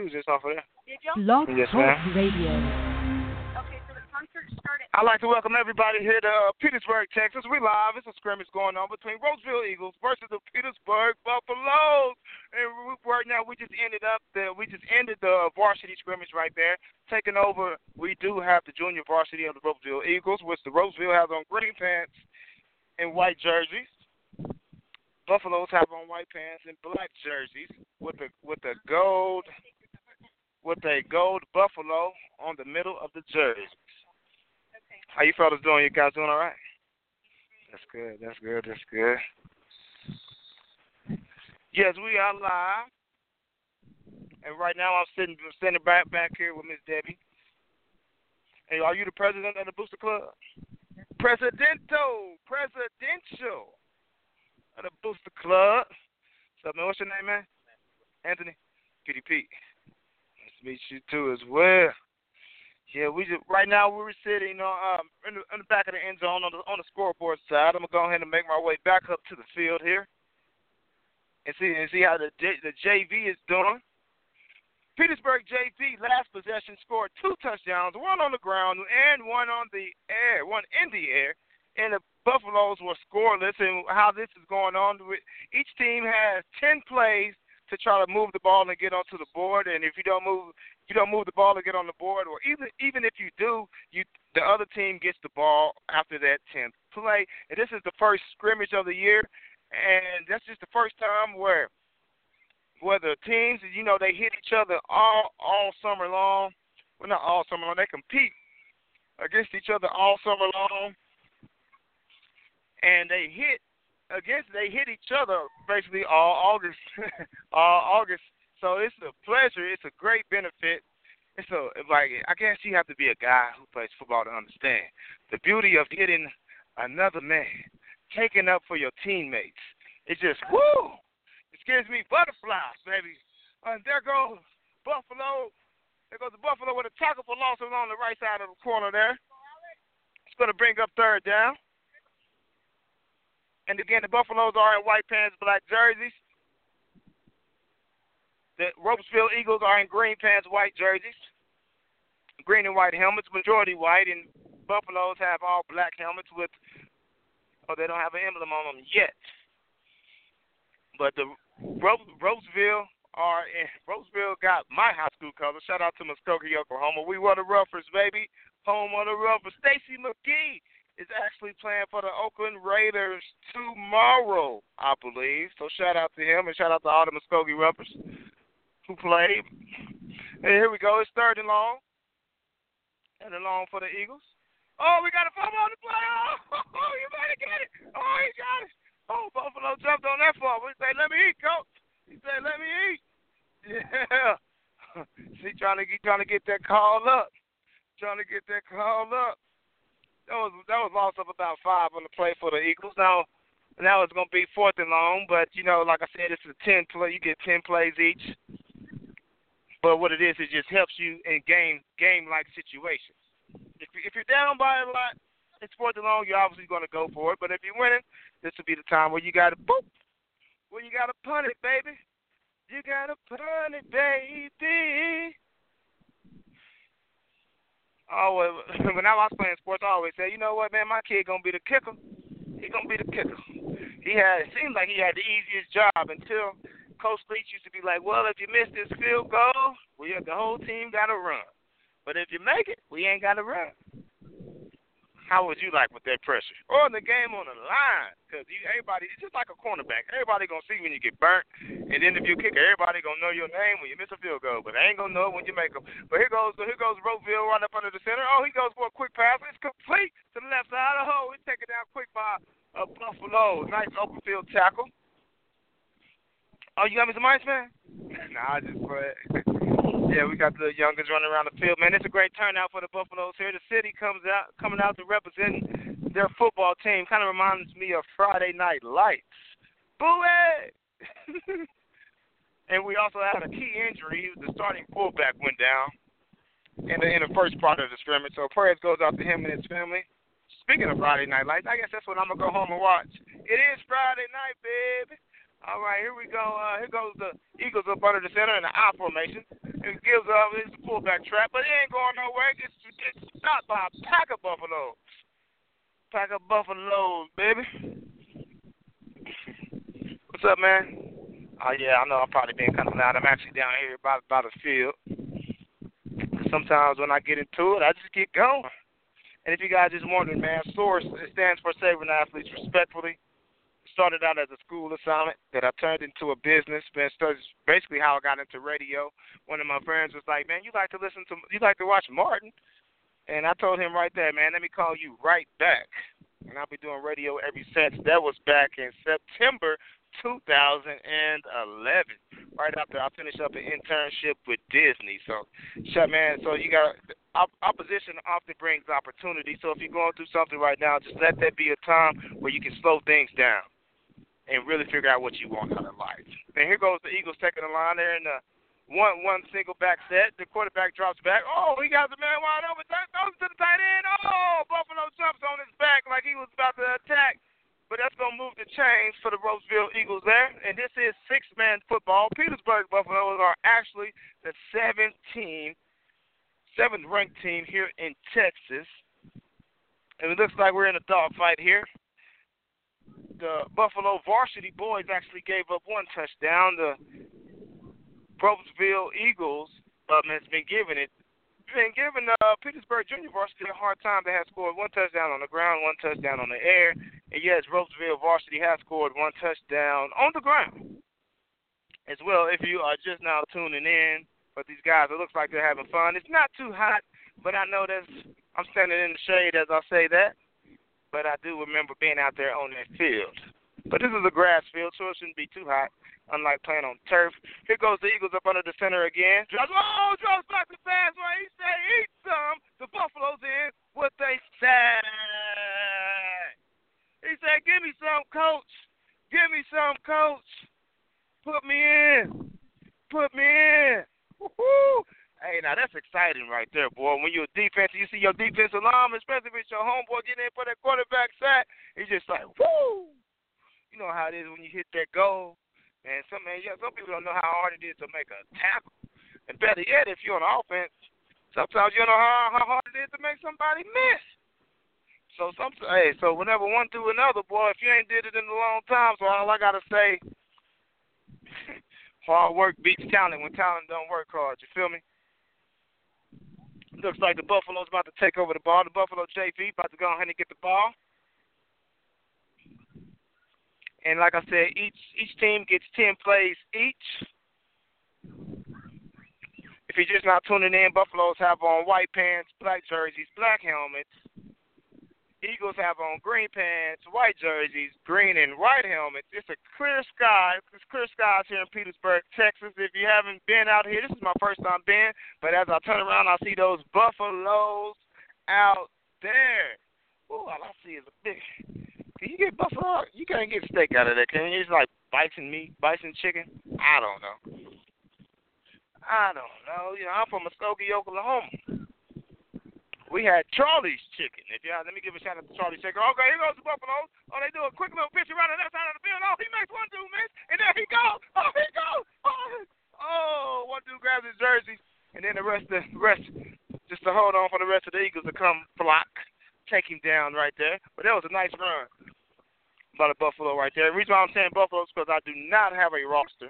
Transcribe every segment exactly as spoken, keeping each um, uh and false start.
was just off of there. Did you? Blog Yes, Talk ma'am. Radio. Okay, so the concert started. I'd like to welcome everybody here to uh, Petersburg, Texas. We live. It's a scrimmage going on between Roseville Eagles versus the Petersburg Buffaloes. And we, right now, we just ended up the we just ended the varsity scrimmage right there. Taking over, we do have the junior varsity of the Roseville Eagles, which the Roseville has on green pants and white jerseys. Buffaloes have on white pants and black jerseys with the with the gold with a gold buffalo on the middle of the jerseys. How you fellas doing? You guys doing all right? That's good. That's good. That's good. Yes, we are live, and right now I'm sitting sitting back back here with Miss Debbie. Hey, are you the president of the Booster Club? Presidento, presidential. Of the Booster Club. What's up, man? What's your name, man? Anthony? P D P. Nice to meet you, too, as well. Yeah, we just, right now we're sitting on, um, in, the, in the back of the end zone on the, on the scoreboard side. I'm going to go ahead and make my way back up to the field here and see and see how the, the J V is doing. Petersburg J V, last possession, scored two touchdowns, one on the ground and one on the air, one in the air. And the Buffaloes were scoreless, and how this is going on. Each team has ten plays to try to move the ball and get onto the board. And if you don't move, if you don't move the ball to get on the board, or even even if you do, you the other team gets the ball after that tenth play. And this is the first scrimmage of the year, and that's just the first time where where the teams, you know, they hit each other all all summer long. Well, not all summer long. They compete against each other all summer long. And they hit against they hit each other basically all August, all August. So it's a pleasure. It's a great benefit. It's a like I guess you have to be a guy who plays football to understand the beauty of hitting another man, taking up for your teammates. It's just woo! It gives me butterflies, baby. And there goes Buffalo. There goes the Buffalo with a tackle for loss on the right side of the corner there. It's going to bring up third down. And again, the Buffaloes are in white pants, black jerseys. The Roseville Eagles are in green pants, white jerseys. Green and white helmets, majority white, and Buffaloes have all black helmets with, oh, they don't have an emblem on them yet. But the Rose, Roseville are in, Roseville got my high school colors. Shout out to Muskogee, Oklahoma. We were the Roughers, baby. Home of the Roughers. Stacy McGee is actually playing for the Oakland Raiders tomorrow, I believe. So shout out to him and shout out to all the Muskogee Roughers who played. And here we go. It's third and long. And a long for the Eagles. Oh, we got a fumble on the play. Oh, oh, you better get it. Oh, he got it. Oh, Buffalo jumped on that fumble. He said, let me eat, coach. He said, let me eat. Yeah. See, trying to, trying to get that call up. Trying to get that call up. That was that was loss of about five on the play for the Eagles. Now, now it's going to be fourth and long, but, you know, like I said, it's a ten play. You get ten plays each. But what it is, it just helps you in game game-like situations. If, you, if you're down by a lot, it's fourth and long, you're obviously going to go for it. But if you're winning, this will be the time where you got to boop, where you got to punt it, baby. You got to punt it, baby. Oh, when I was playing sports, I always say, you know what, man, my kid gonna be the kicker. He gonna be the kicker. He had it seemed like he had the easiest job until Coach Leach used to be like, well, if you miss this field goal, we have, the whole team got to run. But if you make it, we ain't got to run. How would you like with that pressure? Or the game on the line, because everybody, it's just like a cornerback. Everybody going to see when you get burnt, and then if you kick, everybody going to know your name when you miss a field goal, but they ain't going to know when you make them. But here goes here goes Roseville right up under the center. Oh, he goes for a quick pass. It's complete to the left side of the hole. He's taken down quick by a Buffalo. Nice open field tackle. Oh, you got me some ice, man? Nah, I just play. Yeah, we got the youngins running around the field, man. It's a great turnout for the Buffaloes here. The city comes out, coming out to represent their football team. Kind of reminds me of Friday Night Lights. Boo-ay! And we also had a key injury. He was the starting fullback went down in the, in the first part of the scrimmage. So prayers goes out to him and his family. Speaking of Friday Night Lights, I guess that's what I'm going to go home and watch. It is Friday night, baby. All right, here we go. Uh, here goes the Eagles up under the center in the I formation. It gives up. It's a pullback trap, but it ain't going nowhere. It's, it's stopped by a pack of buffaloes. Pack of buffaloes, baby. What's up, man? Oh, yeah, I know I'm probably being kind of loud. I'm actually down here by, by the field. Sometimes when I get into it, I just get going. And if you guys just wondering, man, SOURCE, it stands for Saving Athletes Respectfully. Started out as a school assignment that I turned into a business. Man, that's basically how I got into radio. One of my friends was like, man, you like to listen to, you like to watch Martin? And I told him right there, man, let me call you right back. And I'll be doing radio ever since. That was back in September two thousand eleven, right after I finished up an internship with Disney. So, shut man, so you got, op- opposition often brings opportunity. So if you're going through something right now, just let that be a time where you can slow things down and really figure out what you want out of life. And here goes the Eagles taking the line there in the one one single back set. The quarterback drops back. Oh, he got the man wide open. Throws to the tight end. Oh, Buffalo jumps on his back like he was about to attack. But that's going to move the chains for the Roseville Eagles there. And this is six-man football. Petersburg Buffaloes are actually the seventh team, seventh-ranked team here in Texas. And it looks like we're in a dogfight here. The Buffalo varsity boys actually gave up one touchdown. The Roseville Eagles um, has been giving it. Been giving uh, Petersburg Junior Varsity a hard time. They have scored one touchdown on the ground, one touchdown on the air. And yes, Roseville Varsity has scored one touchdown on the ground as well. If you are just now tuning in, but these guys, it looks like they're having fun. It's not too hot, but I know that's, I'm standing in the shade as I say that. But I do remember being out there on that field. But this is a grass field, so it shouldn't be too hot, unlike playing on turf. Here goes the Eagles up under the center again. Oh, Joe back the fast way. He said, eat some. The Buffaloes in what they said. He said, give me some, coach. Give me some, coach. Put me in. Put me in. Woo-hoo. Hey, now that's exciting right there, boy. When you're a defense, you see your defensive lineman, especially if it's your homeboy getting in for that quarterback sack, it's just like, woo. You know how it is when you hit that goal. And some man, yeah, some people don't know how hard it is to make a tackle. And better yet, if you're on offense, sometimes you don't know how, how hard it is to make somebody miss. So some, hey, so whenever one do another, boy, if you ain't did it in a long time, so all I gotta say, hard work beats talent when talent don't work hard. You feel me? Looks like the Buffalo's about to take over the ball. The Buffalo J V about to go ahead and get the ball. And like I said, each each team gets ten plays each. If you're just not tuning in, Buffaloes have on white pants, black jerseys, black helmets. Eagles have on green pants, white jerseys, green and white helmets. It's a clear sky. It's clear skies here in Petersburg, Texas. If you haven't been out here, this is my first time being. But as I turn around, I see those Buffaloes out there. Ooh, all I see is a big... Can you get buffalo? You can't get steak out of that. Can you? It's like bison meat, bison chicken. I don't know. I don't know. You know, I'm from Muskogee, Oklahoma. We had Charlie's Chicken. If y'all, let me give a shout out to Charlie's Chicken. Okay, here goes the Buffaloes. Oh, they do a quick little pitch around the left side of the field. Oh, he makes one dude miss, and there he goes. Oh, he goes. Oh, oh, one dude grabs his jersey, and then the rest, the rest, just to hold on for the rest of the Eagles to come block. Take him down right there. But that was a nice run by the Buffalo right there. The reason why I'm saying Buffalo is because I do not have a roster.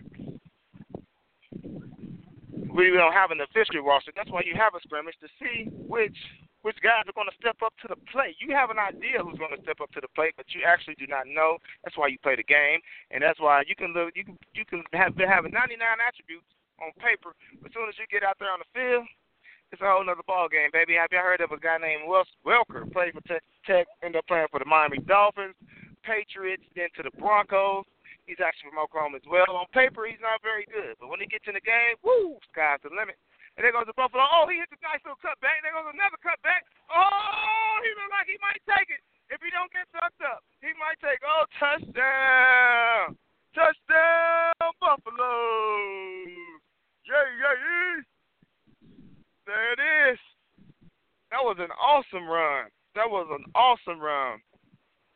We don't have an official roster. That's why you have a scrimmage to see which which guys are going to step up to the plate. You have an idea who's going to step up to the plate, but you actually do not know. That's why you play the game, and that's why you can look. You can you can have have ninety-nine attributes on paper, but as soon as you get out there on the field, it's a whole nother ball game, baby. Have you heard of a guy named Wes Welker? Played for Tech, Tech, ended up playing for the Miami Dolphins, Patriots, then to the Broncos. He's actually from Oklahoma as well. On paper, he's not very good, but when he gets in the game, woo, sky's the limit. And there goes the Buffalo. Oh, he hits a nice little cutback. There goes another cutback. Oh, he looks like he might take it. If he don't get sucked up, he might take. Oh, touchdown. Touchdown, Buffalo. Yeah, yeah, yeah. There it is. That was an awesome run. That was an awesome run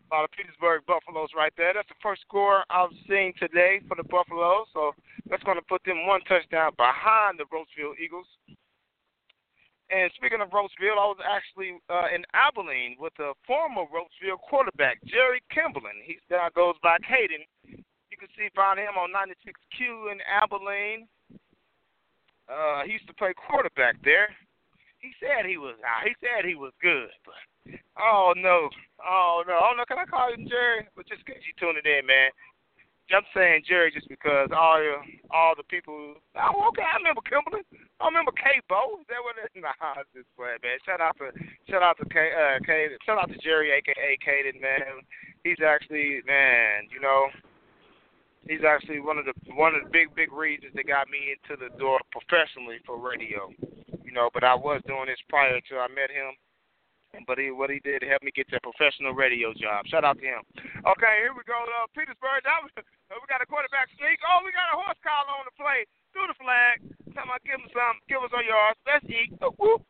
A lot of Petersburg Buffaloes right there. That's the first score I've seen today for the Buffaloes. So that's going to put them one touchdown behind the Roseville Eagles. And speaking of Roseville, I was actually uh, in Abilene with the former Roseville quarterback, Jerry Kimberlin. He now goes by Caden. You can see find him on ninety-six Q in Abilene. Uh, he used to play quarterback there. He said he was. Uh, he said he was good, but oh no, oh no, oh no. Can I call him Jerry? But just in case you tuning in, man. I'm saying Jerry just because all the all the people. Oh, okay, I remember Kimberly. I remember K-Bo. Is that what it is? Nah, I was just playing, man. Shout out to shout out to K, uh, K, shout out to Jerry, aka Kaden, man. He's actually, man, you know, he's actually one of the one of the big big reasons that got me into the door professionally for radio. You know, but I was doing this prior to I met him. But he, what he did helped me get that professional radio job. Shout out to him. Okay, here we go. Uh, Petersburg. That was, uh, we got a quarterback sneak. Oh, we got a horse collar on the play. Through the flag. Time I give him some. Give us our yards. Let's eat. Oh, whoop.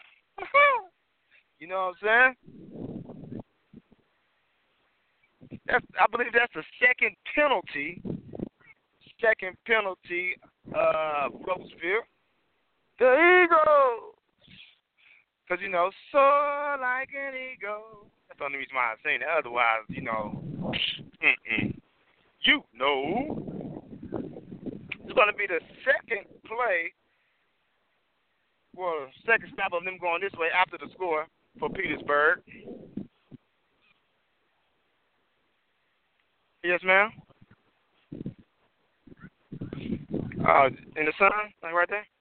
You know what I'm saying? That's, I believe that's the second penalty. Second penalty. Uh, Roseville. The Eagles. Because, you know, soar like an eagle. That's the only reason why I'm saying it. Otherwise, you know, mm-mm. You know. It's going to be the second play, well, second stop of them going this way after the score for Petersburg. Yes, ma'am? Uh, in the sun, like right there?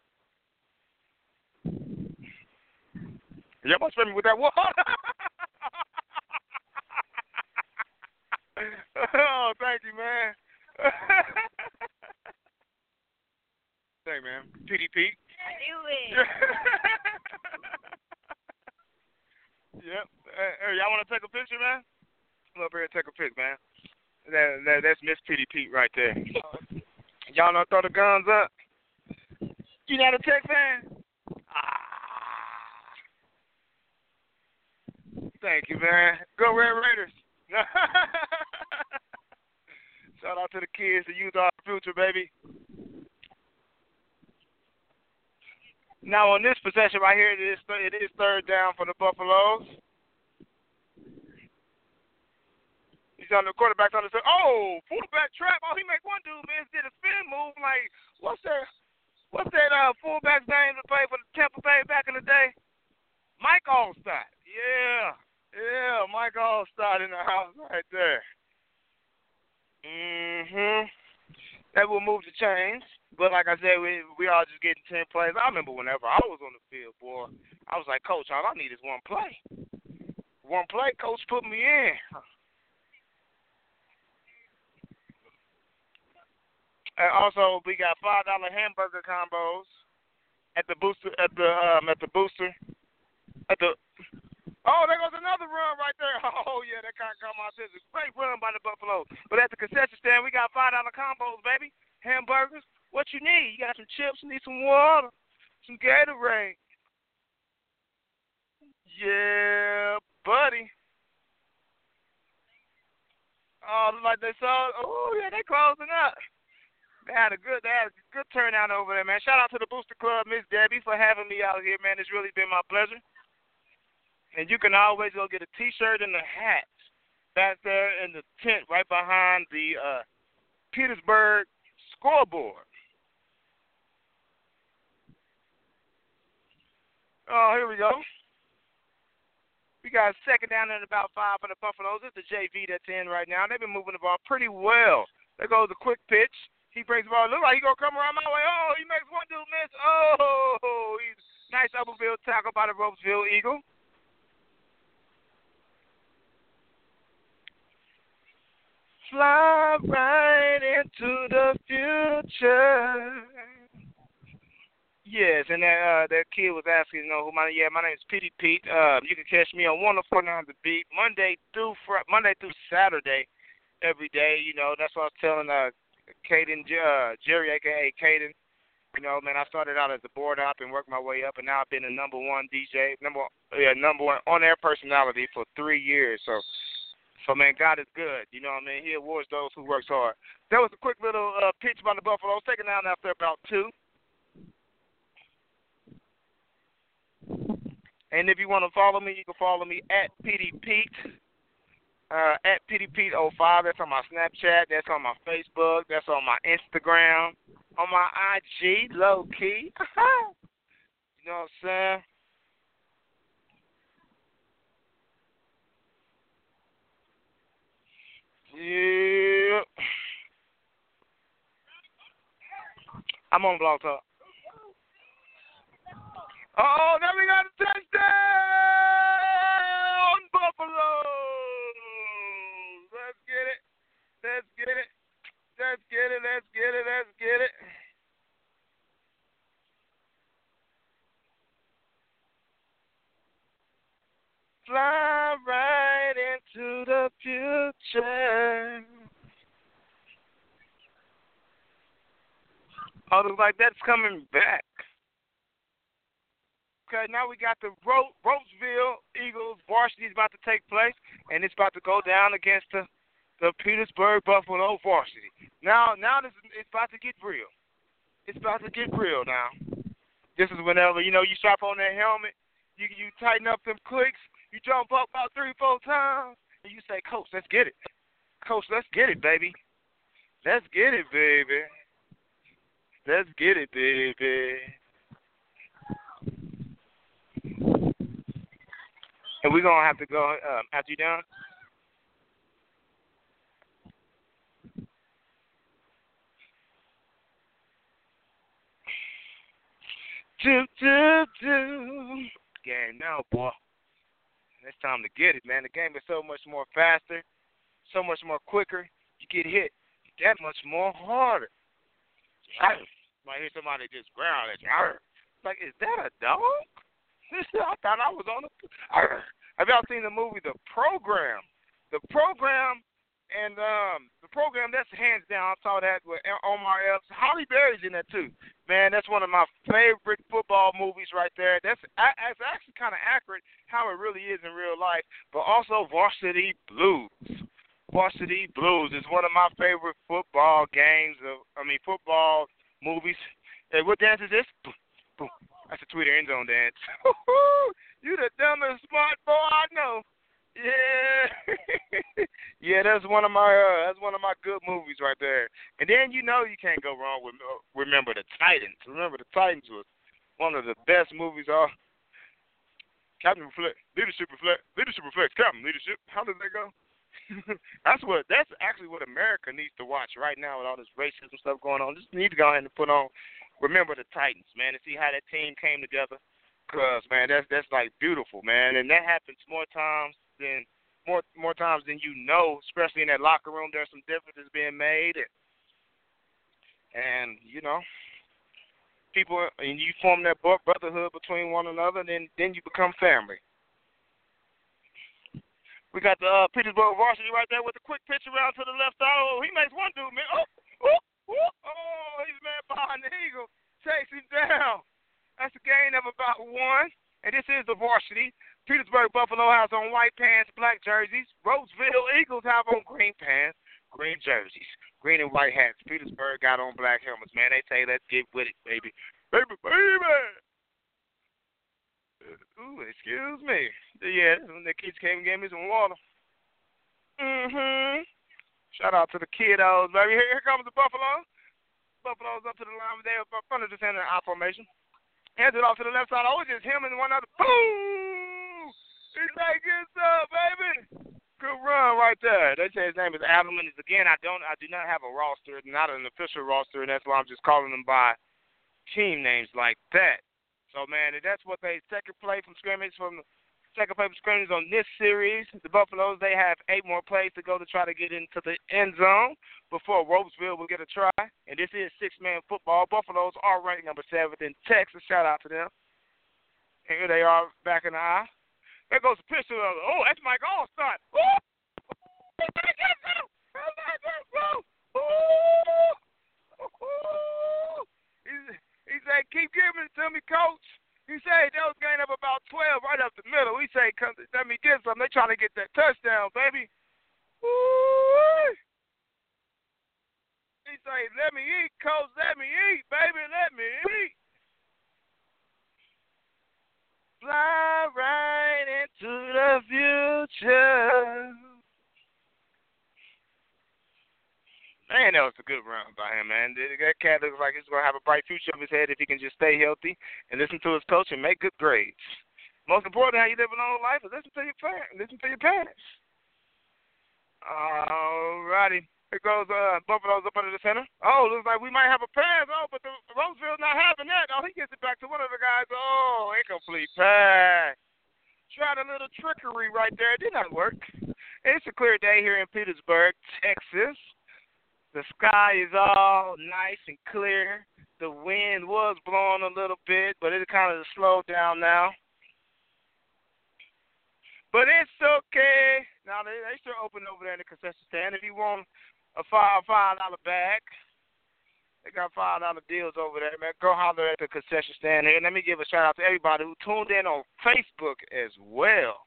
Y'all must spend me with that water. Oh, thank you, man. Thank you, man. P D P. I knew it. Yep. Hey, hey, y'all want to take a picture, man? Come up here and take a pic, man. That, that, that's Miss P D P right there. Y'all know throw the guns up? You not a Tech fan? Ah. Thank you, man. Go Red Raiders. Shout out to the kids, the youth, our future, baby. Now on this possession right here, it is it is third down for the Buffaloes. He's on the quarterback on the side. Oh, fullback trap. Oh, he make one dude miss, did a spin move. Like, what's that? What's that uh, fullback's name to play for the Tampa Bay back in the day? Mike Allstott. Yeah. Yeah, Mike Allstott in the house right there. Mm-hmm. That will move the chains. But like I said, we we all just getting ten plays. I remember whenever I was on the field, boy, I was like, Coach, all I need is one play. One play, Coach put me in. And also, we got five dollar hamburger combos at the booster, at the um, at the booster, at the. Oh, there goes another run right there. Oh, yeah, that kind of caught my attention. Great run by the Buffalo. But at the concession stand, we got five dollar combos, baby. Hamburgers. What you need? You got some chips, you need some water, some Gatorade. Yeah, buddy. Oh, look like they saw. Oh, yeah, they closing up. They had a good, they had a good turnout over there, man. Shout out to the Booster Club, Miss Debbie, for having me out here, man. It's really been my pleasure. And you can always go get a T-shirt and a hat back there in the tent right behind the uh, Petersburg scoreboard. Oh, here we go. We got second down and about five for the Buffaloes. It's the J V that's in right now. They've been moving the ball pretty well. There goes the quick pitch. He brings the ball. Look like he's going to come around my way. Oh, he makes one dude miss. Oh, he's nice upper field tackle by the Roseville Eagle. Fly right into the future. Yes, and that uh, that kid was asking, you know, who my yeah, my name is Petey Pete. Uh, you can catch me on one oh four nine The Beat Monday through fr- Monday through Saturday, every day. You know, that's what I was telling uh, Caden, uh, Jerry, aka Caden. You know, man, I started out as a board op and worked my way up, and now I've been the number one D J, number yeah, number one on air personality for three years. So, So, man, God is good. You know what I mean? He awards those who works hard. That was a quick little uh, pitch about the Buffaloes, taken down after about two. And if you want to follow me, you can follow me at P D Pete, uh, at P D Pete oh five. That's on my Snapchat. That's on my Facebook. That's on my Instagram. On my I G, low key. You know what I'm saying? Yeah. I'm on Blog Talk. Oh, now we got a touchdown, Buffalo. Let's get it. Let's get it. Let's get it. Let's get it. Let's get it. Fly right into the future. Oh, looks like that's coming back. Okay, now we got the Ro- Roseville Eagles varsity is about to take place, and it's about to go down against the, the Petersburg Buffalo varsity. Now, now this is, it's about to get real. It's about to get real now. This is whenever, you know, you strap on that helmet, you you tighten up them clicks, you jump up about three, four times, and you say, Coach, let's get it. Coach, let's get it, baby. Let's get it, baby. Let's get it, baby. And we're going to have to go, um, after you done? Do, do, do. Game now, boy. It's time to get it, man. The game is so much more faster, so much more quicker. You get hit that much more harder. Might hear somebody just growl at you. Like, is that a dog? I thought I was on the. Have y'all seen the movie The Program? The Program and um the Program, that's hands down. I saw that with Omar Epps. Halle Berry's in that too. Man, that's one of my favorite football movies right there. That's it's actually kind of accurate how it really is in real life. But also Varsity Blues. Varsity Blues is one of my favorite football games. Of, I mean football movies. Hey, what dance is this? Boom, boom. That's a Twitter end zone dance. You the dumbest smart boy I know. Yeah. Yeah, that's one of my uh, that's one of my good movies right there. And then you know you can't go wrong with uh, Remember the Titans. Remember the Titans was one of the best movies. Uh, Captain Reflect, Leadership Reflect, Leadership Reflects Captain Leadership. How did that go? That's what that's actually what America needs to watch right now with all this racism stuff going on. Just need to go ahead and put on Remember the Titans, man, and see how that team came together. Cause man, that's that's like beautiful, man, and that happens more times than more more times than you know. Especially in that locker room, there's some differences being made, and, and you know, people and you form that brotherhood between one another, and then then you become family. We got the uh, Petersburg varsity right there with a quick pitch around to the left side. Oh, he makes one dude, man. Oh, oh, oh, oh, he's man behind the Eagle. Takes him down. That's a gain of about one. And this is the varsity. Petersburg Buffalo has on white pants, black jerseys. Roseville Eagles have on green pants, green jerseys. Green and white hats. Petersburg got on black helmets, man. They say, let's get with it, baby. Baby, baby. Ooh, excuse me. Yeah, when the kids came and gave me some water. Mm-hmm. Shout out to the kiddos, baby. Here, here comes the Buffalo. Buffalo's up to the line. They're up front of the center I formation. Hands it off to the left side. Oh, it's just him and one other. Boom! He's like, it's up, baby. Good run right there. They say his name is Adelman. Again, I don't, I do not have a roster, not an official roster, and that's why I'm just calling them by team names like that. So, man, that's what they second play from scrimmage from second play from scrimmage on this series. The Buffaloes, they have eight more plays to go to try to get into the end zone before Roseville will get a try. And this is six-man football. Buffaloes are ranked number seventh in Texas. Shout out to them. And here they are back in the eye. There goes the pitch. Oh, that's Mike Allstott. Oh! He said, keep giving it to me, coach. He said, they was gained up about twelve right up the middle. He said, let me get some. They trying to get that touchdown, baby. Woo! He say, let me eat, coach, let me eat, baby, let me eat. Fly right into the future. Man, that was a good run by him, man. That cat looks like he's going to have a bright future of his head if he can just stay healthy and listen to his coach and make good grades. Most important, how you live a long life is listen to your parents. Listen to your parents. All righty. Here goes uh, Buffalo's up under the center. Oh, looks like we might have a pass. Oh, but the Roseville's not having that. Oh, he gets it back to one of the guys. Oh, incomplete pass. Tried a little trickery right there. It did not work. It's a clear day here in Petersburg, Texas. The sky is all nice and clear. The wind was blowing a little bit, but it kind of slowed down now. But it's okay. Now, they, they still open over there in the concession stand. If you want a five, five dollar bag, they got five dollar deals over there, man. Go holler at the concession stand here. Let me give a shout out to everybody who tuned in on Facebook as well.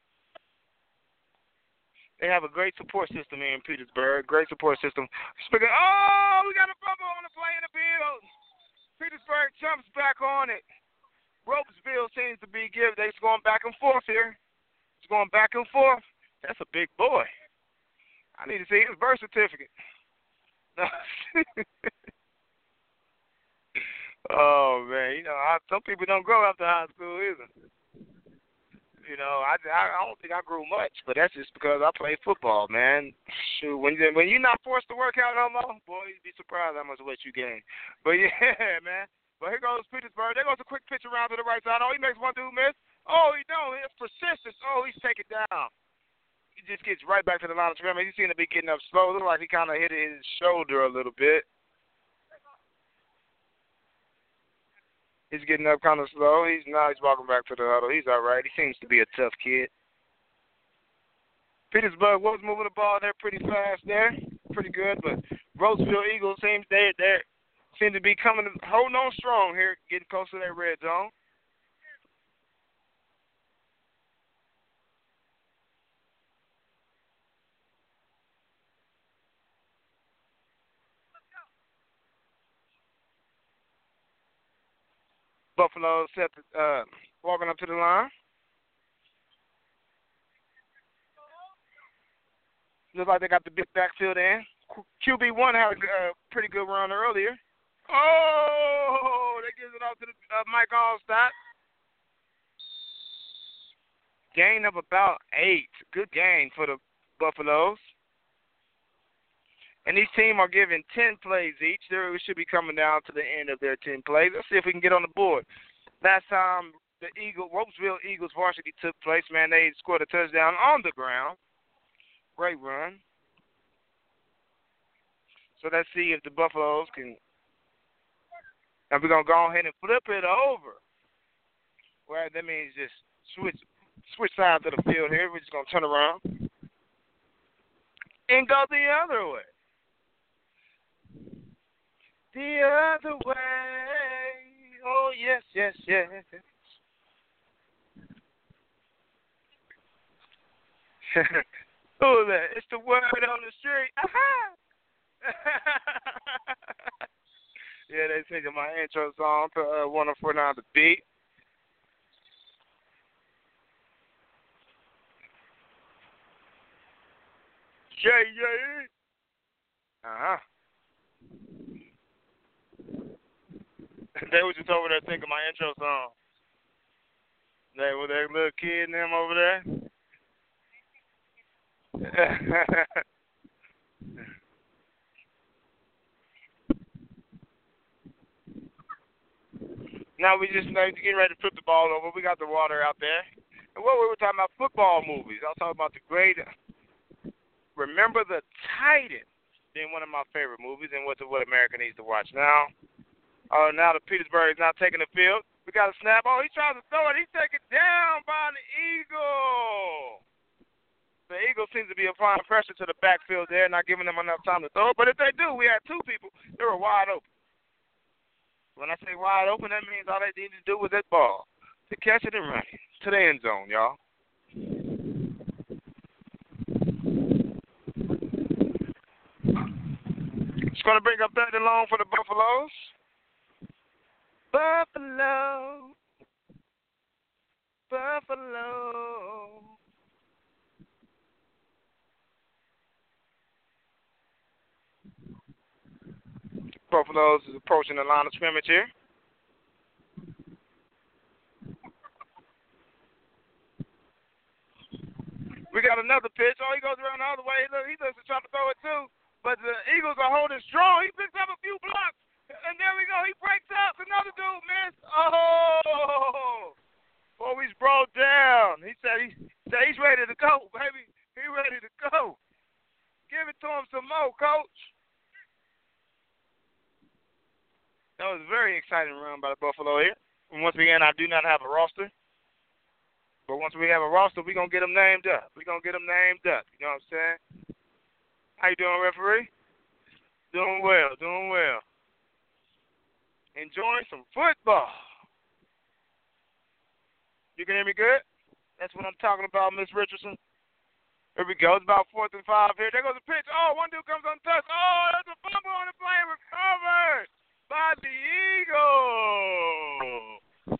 They have a great support system here in Petersburg. Great support system. Speaking, oh, we got a fumble on the play in the field. Petersburg jumps back on it. Ropesville seems to be giving. They're going back and forth here. It's going back and forth. That's a big boy. I need to see his birth certificate. Oh, man. You know, I, some people don't grow after high school either. You know, I, I don't think I grew much, but that's just because I played football, man. Shoot, when, you, when you're not forced to work out no more, boy, you'd be surprised how much weight you gain. But, yeah, man. But here goes Petersburg. There goes a quick pitch around to the right side. Oh, he makes one dude miss. Oh, he don't. It's persistence. Oh, he's taken down. He just gets right back to the line of scrimmage. He seems to be getting up slow. Looks like he kind of hit his shoulder a little bit. He's getting up kind of slow. He's now he's walking back to the huddle. He's all right. He seems to be a tough kid. Petersburg was moving the ball there pretty fast there, pretty good. But Roseville Eagles seems they they seem to be coming, holding on strong here, getting close to their red zone. Buffalo set the, uh, walking up to the line. Looks like they got the big backfield in. Q B one had a uh, pretty good run earlier. Oh, they gives it off to the, uh, Mike Allstott. Gain of about eight. Good gain for the Buffaloes. And these teams are given ten plays each. They should be coming down to the end of their ten plays. Let's see if we can get on the board. Last time the Eagle, Roseville Eagles varsity took place, man, they scored a touchdown on the ground. Great run. So let's see if the Buffaloes can. And we're going to go ahead and flip it over. Well, that means just switch switch sides of the field here. We're just going to turn around and go the other way. The other way. Oh, yes, yes, yes. Who is that? It's the word on the street. Aha! Yeah, they singing my intro song to uh, one oh four nine The Beat. Yeah, yeah. Uh-huh. They was just over there thinking my intro song. They were that little kid and them over there. Now we just like, getting ready to flip the ball over. We got the water out there. And what we were talking about, football movies. I was talking about the great Remember the Titans, being one of my favorite movies and what the, what America needs to watch now. Oh, uh, now the Petersburg is not taking the field. We got a snap. Oh, he tries to throw it. He's taken down by the Eagle. The Eagles seem to be applying pressure to the backfield there, not giving them enough time to throw it. But if they do, we had two people. They were wide open. When I say wide open, that means all they need to do was that ball to catch it and run it to the end zone, y'all. Just going to bring up third and long for the Buffaloes. Buffalo. Buffalo. Buffaloes is approaching the line of scrimmage here. We got another pitch. Oh, he goes around the other way. Look, he looks to try to throw it too. But the Eagles are holding strong. He picks up a few blocks. And there we go. He breaks up. Another dude missed. Oh! Oh, he's brought down. He said, he said he's ready to go, baby. He's ready to go. Give it to him some more, coach. That was a very exciting run by the Buffalo here. And once again, I do not have a roster. But once we have a roster, we're going to get them named up. We're going to get them named up. You know what I'm saying? How you doing, referee? Doing well, doing well. Enjoying some football. You can hear me good? That's what I'm talking about, Miss Richardson. Here we go. It's about fourth and five here. There goes the pitch. Oh, one dude comes untouched. Oh, there's a fumble on the play. Recovered by the Eagles.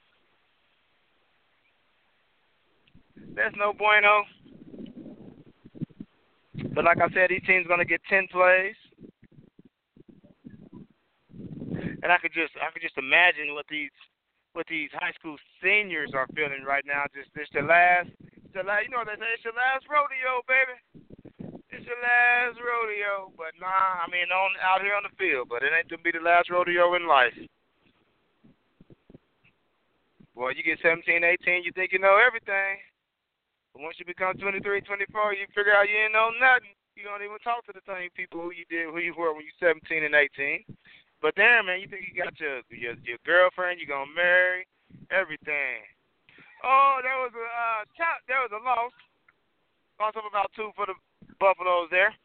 That's no bueno. But like I said, each team's gonna get ten plays. And I could just I could just imagine what these what these high school seniors are feeling right now. Just it's the last it's the last you know what they say, it's your last rodeo, baby. It's your last rodeo. But nah, I mean on out here on the field, but it ain't gonna be the last rodeo in life. Boy, you get seventeen, eighteen, you think you know everything. But once you become twenty-three, twenty-four, you figure out you ain't know nothing. You don't even talk to the same people who you did, who you were when you were seventeen and eighteen. But damn, man, you think you got your your, your girlfriend, you gonna marry, everything. Oh, there was a uh, top, there was a loss. Loss of about two for the Buffaloes there.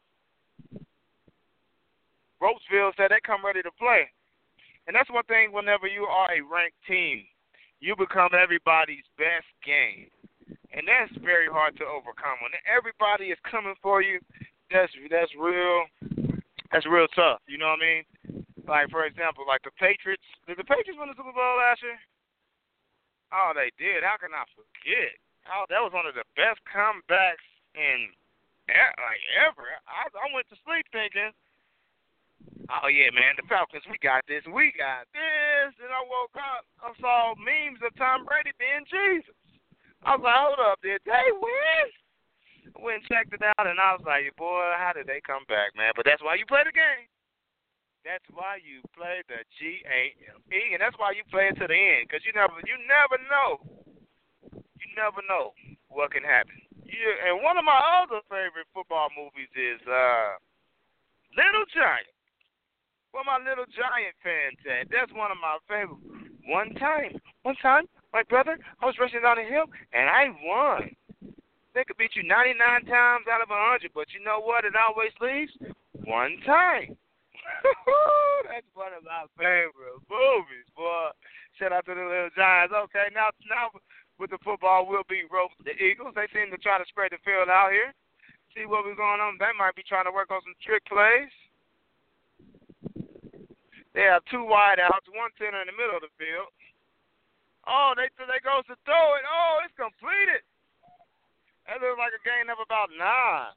Roseville said they come ready to play, and that's one thing. Whenever you are a ranked team, you become everybody's best game. And that's very hard to overcome. When everybody is coming for you, that's that's real that's real tough. You know what I mean? Like, for example, like the Patriots. Did the Patriots win the Super Bowl last year? Oh, they did. How can I forget? Oh, that was one of the best comebacks in like ever. I, I went to sleep thinking, oh, yeah, man, the Falcons, we got this. We got this. And I woke up, I saw memes of Tom Brady being Jesus. I was like, hold up, did they win? I went and checked it out, and I was like, boy, how did they come back, man? But that's why you play the game. That's why you play the G A M E, and that's why you play it to the end, because you never, you never know. You never know what can happen. Yeah, and one of my other favorite football movies is uh, Little Giant. Where my Little Giant fans at? That's one of my favorite. One time, one time, my brother, I was racing down the hill, and I won. They could beat you ninety-nine times out of one hundred, but you know what? It always leaves one time. That's one of my favorite movies, boy. Shout out to the Little Giants. Okay, now, now with the football, we'll be roast the Eagles. They seem to try to spread the field out here. See what was going on. They might be trying to work on some trick plays. They have two wideouts, one center in the middle of the field. Oh, they they goes to throw it. Oh, it's completed. That looks like a gain of about nine.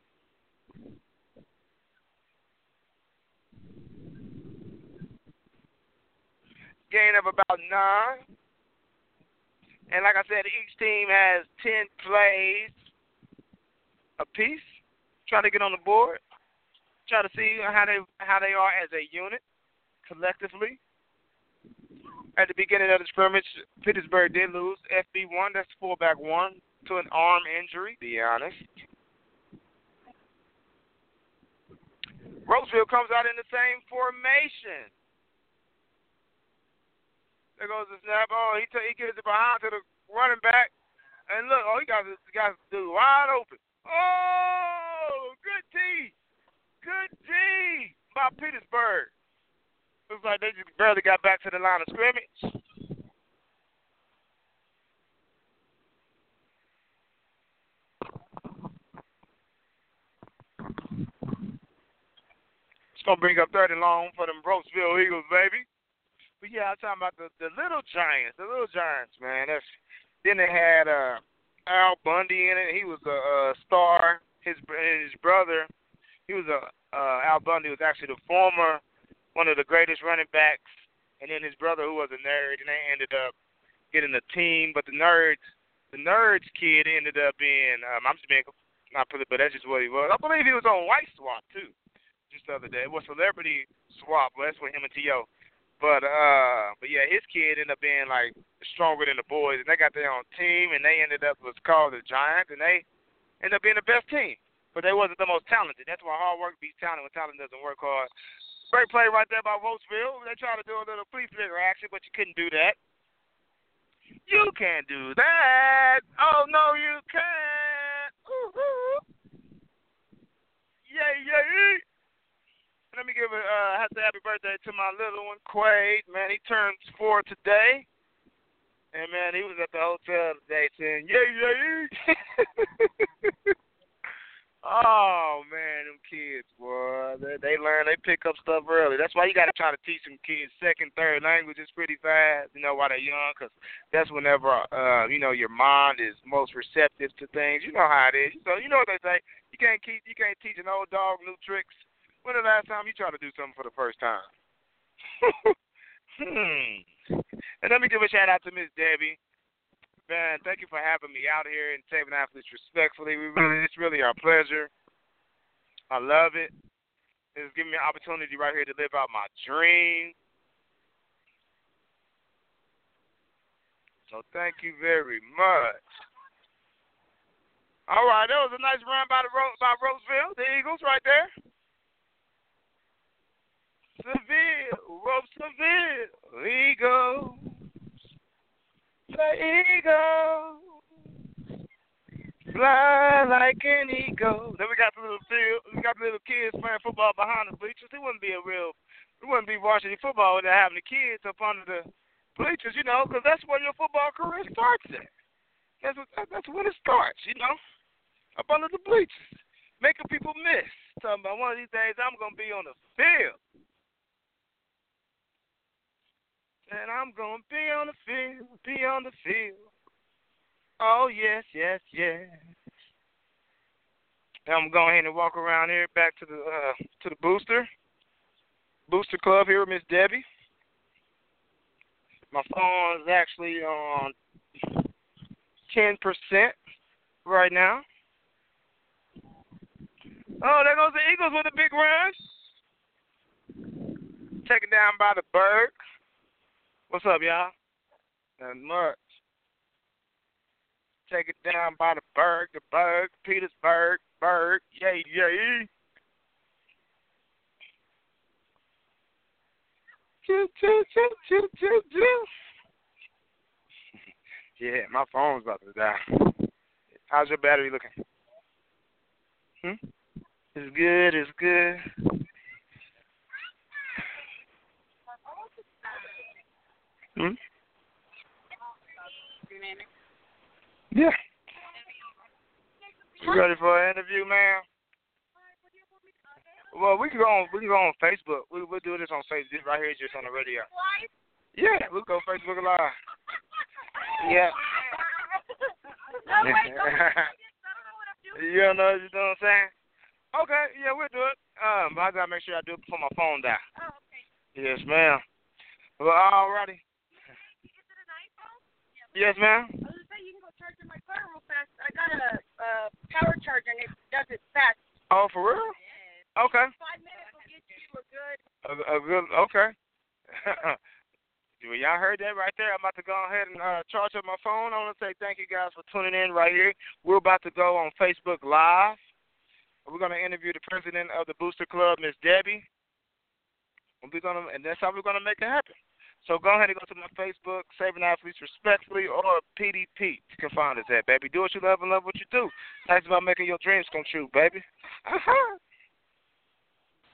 Gain of about nine. And like I said, each team has ten plays apiece. Try to get on the board. Try to see how they how they are as a unit. Collectively. At the beginning of the scrimmage, Pittsburgh did lose F B one, that's fullback one, to an arm injury, to be honest. Roseville comes out in the same formation. There goes the snap. Oh, he t- he gives it behind to the running back. And look, oh, he got this got this dude wide open. Oh, good D. Good D by Pittsburgh. Looks like they just barely got back to the line of scrimmage. gonna bring up third and long for them Roseville Eagles, baby. But yeah, I'm talking about the, the little giants, the little giants, man. That's then they had uh, Al Bundy in it. He was a, a star. His his brother, he was a uh, Al Bundy was actually the former one of the greatest running backs, and then his brother who was a nerd, and they ended up getting a team. But the nerds, the nerds kid ended up being um, I'm just being not put it, but that's just what he was. I believe he was on White Swap too, just the other day. It was Celebrity Swap. Well, that's with him and T O But uh, but yeah, his kid ended up being like stronger than the boys, and they got their own team, and they ended up was called the Giants, and they ended up being the best team. But they wasn't the most talented. That's why hard work beats talent when talent doesn't work hard. Great play right there by Roseville. They tried to do a little flea flicker action, but you couldn't do that. You can't do that. Oh no, you can't. Ooh-hoo. Yeah, yeah. Let me give a uh, happy birthday to my little one, Quade. Man, he turns four today. And, man, he was at the hotel today saying, yeah, yeah. Oh, man, them kids, boy. They, they learn, they pick up stuff early. That's why you got to try to teach them kids second, third languages pretty fast, you know, while they're young, because that's whenever, uh, you know, your mind is most receptive to things. You know how it is. So, you know what they say. You can't keep, you can't teach an old dog new tricks. When the last time you tried to do something for the first time? hmm. And let me give a shout out to Miss Debbie. Man, thank you for having me out here and Saving Athletes Respectfully. We really, it's really our pleasure. I love it. It's giving me an opportunity right here to live out my dream. So thank you very much. All right, that was a nice run by the by Roseville, the Eagles, right there. Seville, Rose Seville, Eagles, the Eagles, fly like an eagle. Then we got the little field, we got the little kids playing football behind the bleachers. It wouldn't be a real, it wouldn't be varsity football without having the kids up under the bleachers, you know, because that's where your football career starts at. That's what, that's when it starts, you know, up under the bleachers, making people miss. Talking about one of these days I'm gonna be on the field. And I'm going to be on the field, be on the field. Oh, yes, yes, yes. And I'm going ahead and walk around here back to the uh, to the booster. Booster Club here with Miss Debbie. My phone is actually on ten percent right now. Oh, there goes the Eagles with a big run. Taken down by the Berg. What's up, y'all? Not much. Take it down by the Berg, the Berg, Petersburg, Berg, yay, yay. Choo, choo, choo, choo, choo, choo. Yeah, my phone's about to die. How's your battery looking? Hmm? It's good, it's good. Hmm? Yeah. You ready for an interview, ma'am? Well, we can go on. We can go on Facebook. We we'll do this on Facebook. Right here, just on the radio. Yeah, we'll go Facebook Live. Yeah. You don't know, you know what I'm saying? Okay, yeah, we'll do it. Um, I gotta make sure I do it before my phone dies. Oh, okay. Yes, ma'am. Well, alrighty. Yes, ma'am. I was gonna say you can go charge my car real fast. I got a uh, power charger and it does it fast. Oh, for real? Yeah. Okay. Five minutes will get you a good. A, a good. Okay. Well, y'all heard that right there. I'm about to go ahead and uh, charge up my phone. I want to say thank you guys for tuning in right here. We're about to go on Facebook Live. We're going to interview the president of the Booster Club, Miss Debbie. We're gonna, and that's how we're going to make it happen. So go ahead and go to my Facebook, Saving Athletes Respectfully, or P D P. You can find us at, baby. Do what you love and love what you do. Thanks about making your dreams come true, baby. Uh-huh.